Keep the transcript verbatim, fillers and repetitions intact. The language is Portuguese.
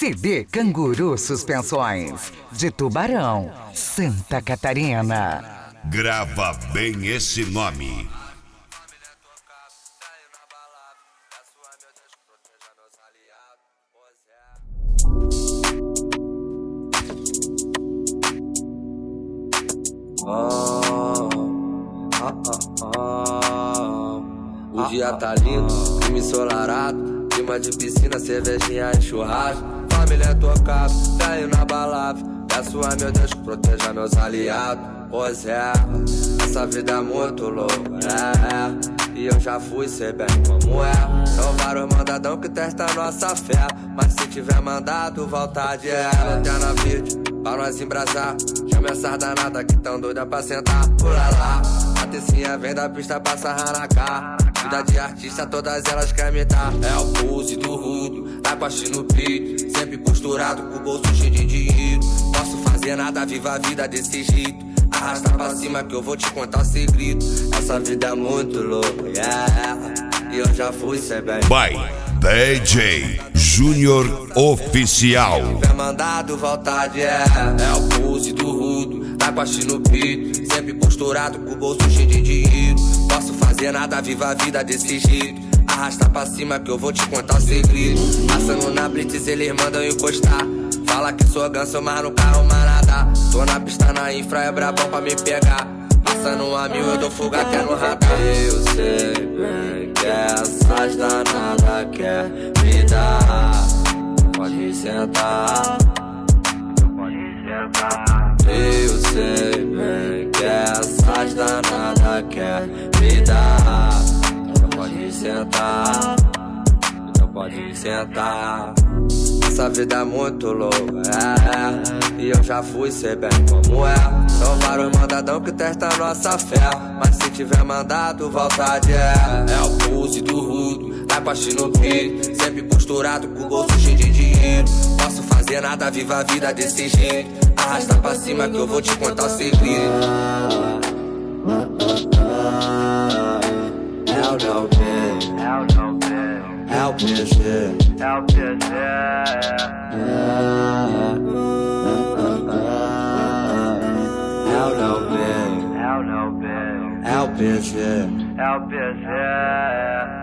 C D Canguru Suspensões, de Tubarão, Santa Catarina. Grava bem esse nome. Oh, oh, oh, oh. O dia tá lindo, clima ensolarado, clima de piscina, cervejinha e churrasco. Família tocada, velho na balada. Peço a meu Deus que proteja meus aliados. Pois é, essa vida é muito louca, é, é. E eu já fui, sei bem como é. São vários mandadão que testam nossa fé, mas se tiver mandado, volta de ela. Até na vídeo, pra nós embrasar. Chama essas danadas que tão doida pra sentar. Pula lá, a tecinha vem da pista pra sarrar na cara. Vida de artista, todas elas querem me dar. É o pulse do rudo, tá com a no peito, sempre posturado com o bolso cheio de dinheiro. Posso fazer nada, viva a vida desse jeito. Arrasta pra cima que eu vou te contar o segredo. Essa vida é muito louca, yeah. E eu já fui, cê bem. Vai, D J Júnior Oficial. É mandado voltar de é. É o pulse do rudo, tá com a no peito, sempre posturado com o bolso cheio de dinheiro. Posso fazer nada, viva a vida desse jeito. Arrasta pra cima que eu vou te contar o segredo. Passando na blitz, eles mandam encostar. Fala que sou ganso, mas no carro manada. Tô na pista, na infra, é brabão pra me pegar. Passando a mil, eu dou fuga até no radar. Eu sei bem que essas danadas quer me dar. Pode sentar, pode sentar. Eu sei bem que essas danadas quer me dar. Pode sentar, então pode sentar. Essa vida é muito louca, é, é. E eu já fui, sei bem como é. São vários mandadão que testam nossa fé, mas se tiver mandado, volta de é. É o pulse do rudo, tá com a no peito, sempre posturado com o bolso cheio de dinheiro. Posso fazer nada, viva a vida desse jeito. Arrasta pra cima que eu vou te contar o segredo. É o não ver, é o não ver, é o P G, é o P G. É o não ver, é o não ver, é o P G, é o P G.